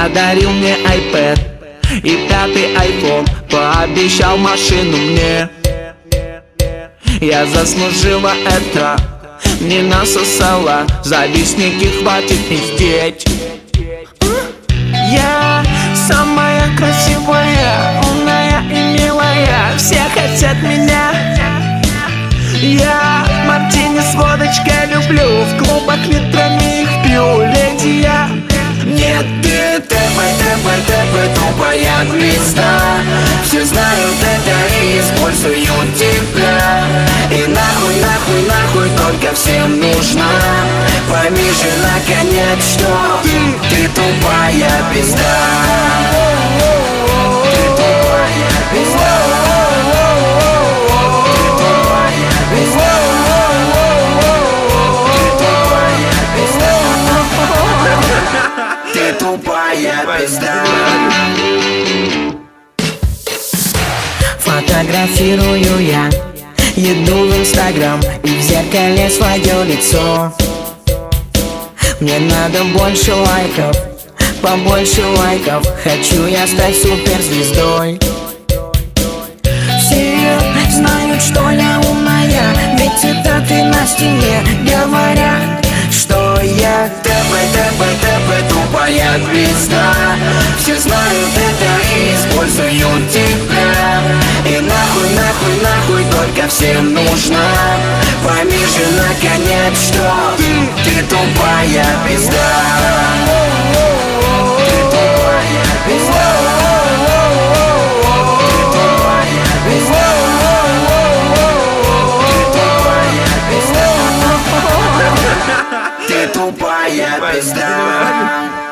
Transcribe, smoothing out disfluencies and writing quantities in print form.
Подарил мне iPad и 5-й iPhone, пообещал машину мне. Я заслужила это, не насосала, завистники, хватит пиздеть. Я самая красивая, умная и милая, все хотят меня. Я мартини с водочкой люблю, в клубах литрами их пью, леди я. Нет, ты ТП, тупая звезда. Все знают это и используют тебя. И нахуй, только всем нужна. Пойми же наконец, что ты тупая пизда. Ты тупая пизда. Ты тупая пизда. Фотографирую я еду в Инстаграм и в зеркале свое лицо. Мне надо больше лайков, побольше лайков. Хочу я стать суперзвездой. Все знают, что я умная, ведь цитаты на стене говорят, что я ТП, тупая звезда. Все знают это и используют тебя. И нахуй, только всем нужна. Пойми же наконец, что ты тупая пизда. Ты тупая пизда. Ты тупая пизда.